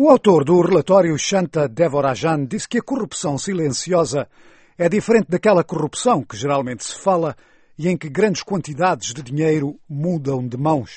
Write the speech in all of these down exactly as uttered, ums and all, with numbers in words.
O autor do relatório, Shanta Devarajan, disse que a corrupção silenciosa é diferente daquela corrupção que geralmente se fala e em que grandes quantidades de dinheiro mudam de mãos.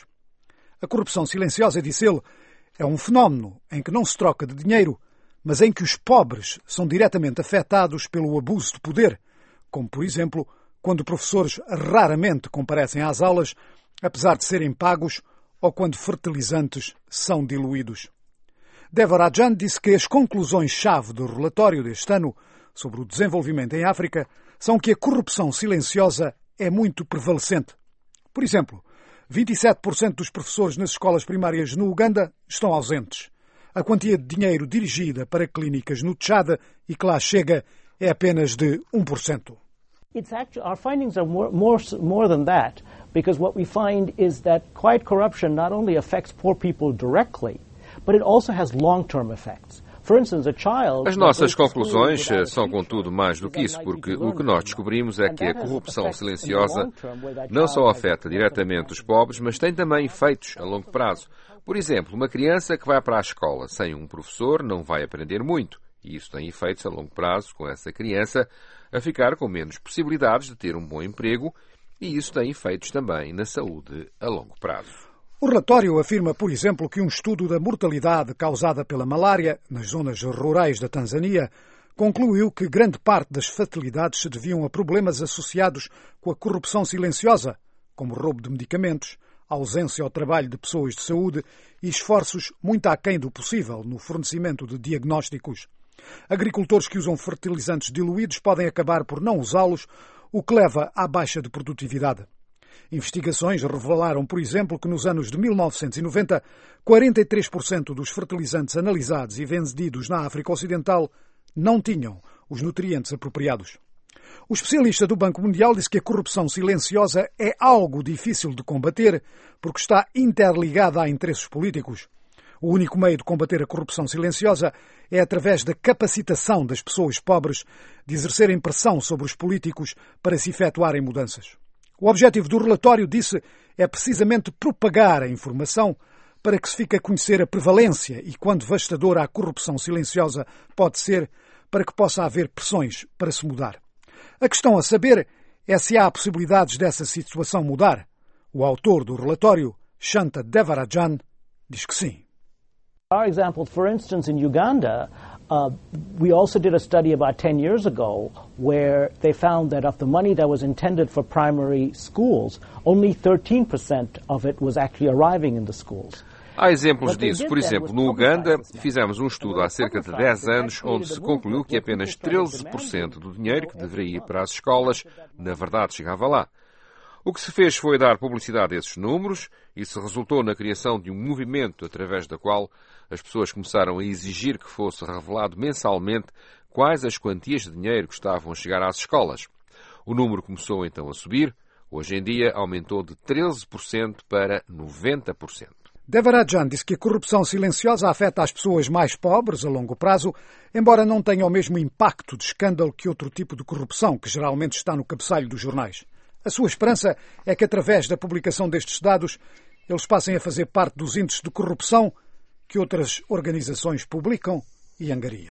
A corrupção silenciosa, disse ele, é um fenómeno em que não se troca de dinheiro, mas em que os pobres são diretamente afetados pelo abuso de poder, como, por exemplo, quando professores raramente comparecem às aulas, apesar de serem pagos, ou quando fertilizantes são diluídos. Devarajan disse que as conclusões-chave do relatório deste ano sobre o desenvolvimento em África são que a corrupção silenciosa é muito prevalecente. Por exemplo, vinte e sete por cento dos professores nas escolas primárias no Uganda estão ausentes. A quantia de dinheiro dirigida para clínicas no Tchad e que lá chega é apenas de um por cento. It's actually, our findings are more, more, more than that, because what we find is that quiet corruption not only affects poor people directly, but it also has long-term effects. For instance, a child... As nossas conclusões são, contudo, mais do que isso, porque o que nós descobrimos é que a corrupção silenciosa não só afeta diretamente os pobres, mas tem também efeitos a longo prazo. Por exemplo, uma criança que vai para a escola sem um professor não vai aprender muito, e isso tem efeitos a longo prazo com essa criança a ficar com menos possibilidades de ter um bom emprego, e isso tem efeitos também na saúde a longo prazo. O relatório afirma, por exemplo, que um estudo da mortalidade causada pela malária nas zonas rurais da Tanzânia concluiu que grande parte das fatalidades se deviam a problemas associados com a corrupção silenciosa, como roubo de medicamentos, ausência ao trabalho de pessoas de saúde e esforços muito aquém do possível no fornecimento de diagnósticos. Agricultores que usam fertilizantes diluídos podem acabar por não usá-los, o que leva à baixa de produtividade. Investigações revelaram, por exemplo, que nos anos de mil novecentos e noventa, quarenta e três por cento dos fertilizantes analisados e vendidos na África Ocidental não tinham os nutrientes apropriados. O especialista do Banco Mundial disse que a corrupção silenciosa é algo difícil de combater porque está interligada a interesses políticos. O único meio de combater a corrupção silenciosa é através da capacitação das pessoas pobres de exercerem pressão sobre os políticos para se efetuarem mudanças. O objetivo do relatório, disse, é precisamente propagar a informação para que se fique a conhecer a prevalência e quão devastadora a corrupção silenciosa pode ser, para que possa haver pressões para se mudar. A questão a saber é se há possibilidades dessa situação mudar. O autor do relatório, Shanta Devarajan, diz que sim. Our example, for instance, in Uganda, uh, we also did a study about ten years ago where they found that of the money that was intended for primary schools, only thirteen percent of it was actually arriving in the schools. Há exemplos disso. Por exemplo, no Uganda, fizemos um estudo há cerca de dez anos onde se concluiu que apenas treze por cento do dinheiro que deveria ir para as escolas, na verdade, chegava lá. O que se fez foi dar publicidade a esses números. Isso resultou na criação de um movimento através da qual as pessoas começaram a exigir que fosse revelado mensalmente quais as quantias de dinheiro que estavam a chegar às escolas. O número começou então a subir. Hoje em dia aumentou de treze por cento para noventa por cento. Devarajan disse que a corrupção silenciosa afeta as pessoas mais pobres a longo prazo, embora não tenha o mesmo impacto de escândalo que outro tipo de corrupção, que geralmente está no cabeçalho dos jornais. A sua esperança é que, através da publicação destes dados, eles passem a fazer parte dos índices de corrupção que outras organizações publicam e angariam.